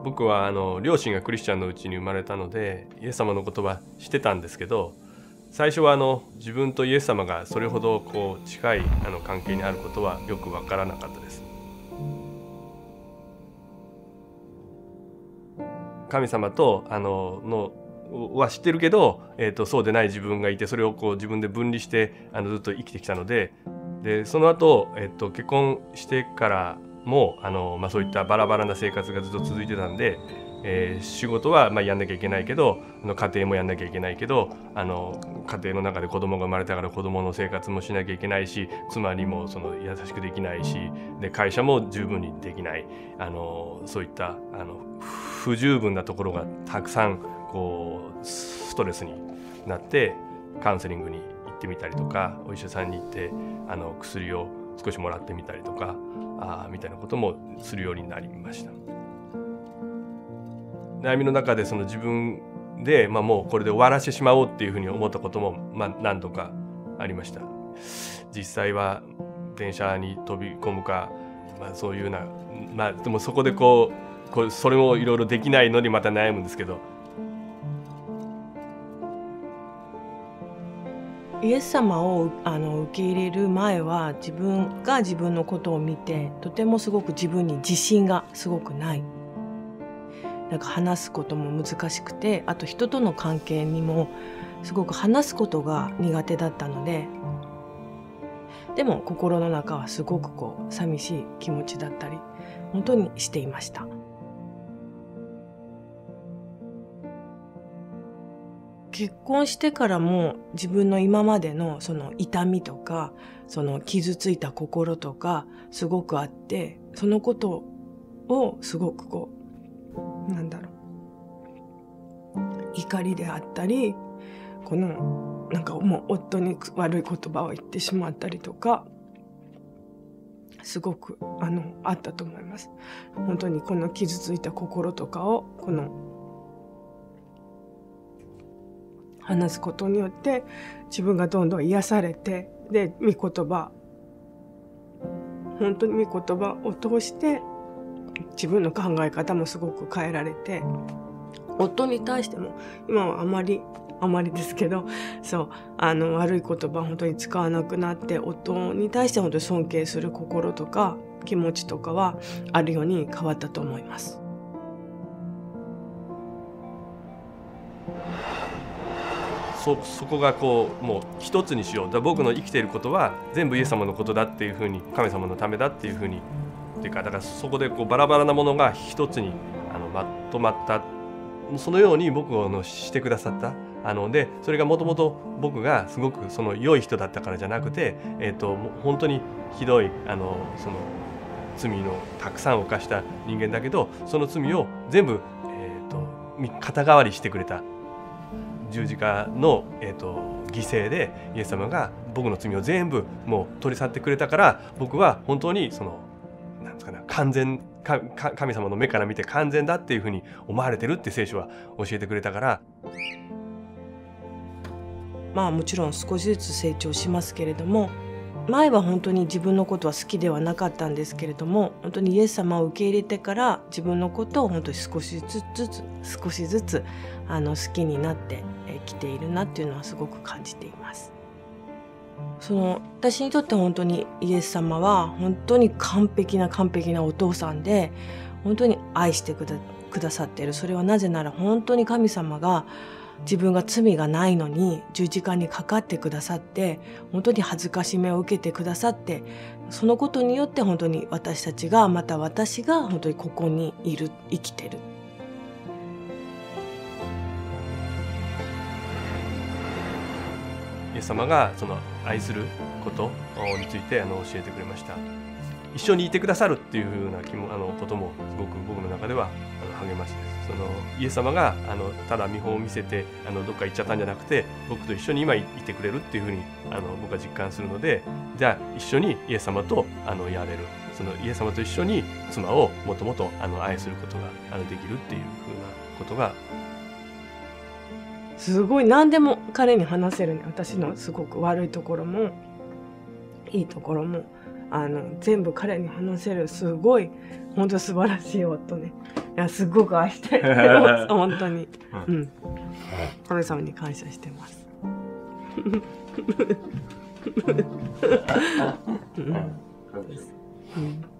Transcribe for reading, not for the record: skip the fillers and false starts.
僕は両親がクリスチャンのうちに生まれたのでイエス様のことは知ってたんですけど、最初は自分とイエス様がそれほど近い関係にあることはよく分からなかったです。神様とは知ってるけど、そうでない自分がいて、それを自分で分離してずっと生きてきたので、その後、結婚してからもそういったバラバラな生活がずっと続いてたんで、仕事はやんなきゃいけないけど家庭もやんなきゃいけないけど家庭の中で子供が生まれたから子供の生活もしなきゃいけないし、妻にも優しくできないし、で会社も十分にできない、そういった不十分なところがたくさんストレスになってカウンセリングに行ってみたりとか、お医者さんに行って薬を少しもらってみたりとかみたいなこともするようになりました。悩みの中で自分で、もうこれで終わらせてしまおうっていうふうに思ったことも何度かありました。実際は電車に飛び込むか、そういうような、でもそこでそれもいろいろできないのにまた悩むんですけど、 イエス様を受け入れる前は自分が自分のことを見てとてもすごく自分に自信がすごくない。なんか話すことも難しくて、あと人との関係にもすごく話すことが苦手だったので、でも心の中はすごく寂しい気持ちだったり本当にしていました。結婚してからも自分の今までのその痛みとか傷ついた心とかすごくあって、そのことをすごく怒りであったり、なんかもう夫に悪い言葉を言ってしまったりとかすごくあったと思います。本当にこの傷ついた心とかを話すことによって自分がどんどん癒されて、で本当に御言葉を通して自分の考え方もすごく変えられて、夫に対しても今はあまりですけど、悪い言葉本当に使わなくなって、夫に対して本当に尊敬する心とか気持ちとかはあるように変わったと思います。 そこがもう一つにしよう。僕の生きていることは全部イエス様のことだっていうふうに、神様のためだっていうふうにっていうか、だからそこでバラバラなものが一つにまとまった、そのように僕をしてくださった。でそれがもともと僕がすごく良い人だったからじゃなくて、本当にひどい罪のたくさん犯した人間だけど、その罪を全部、肩代わりしてくれた。十字架の、犠牲でイエス様が僕の罪を全部もう取り去ってくれたから、僕は本当になんですかね、神様の目から見て完全だっていうふうに思われてるって聖書は教えてくれたから。 もちろん少しずつ成長しますけれども、前は本当に自分のことは好きではなかったんですけれども、本当にイエス様を受け入れてから自分のことを本当に少しずつ好きになってきているなっていうのはすごく感じています。私にとって本当にイエス様は本当に完璧なお父さんで、本当に愛してくださっている。それはなぜなら本当に神様が自分が罪がないのに十字架にかかってくださって、本当に恥ずかしめを受けてくださって、そのことによって本当に私たちが、また私が本当にここにいる、生きてる。 イエス様が愛することについて教えてくれました。一緒にいてくださるっていうふうなこともすごく僕の中では励ましです。イエス様がただ見本を見せてどっか行っちゃったんじゃなくて、僕と一緒に今いてくれるっていうふうに僕は実感するので、じゃあ一緒にイエス様とやれる、イエス様と一緒に妻をもっともっと愛することができるっていうふうなことが、 すごい何でも彼に話せるね。私のすごく悪いところもいいところも全部彼に話せる、すごい本当素晴らしい夫ね。 やすごく愛してます本当に、うん、神様に感謝してますうん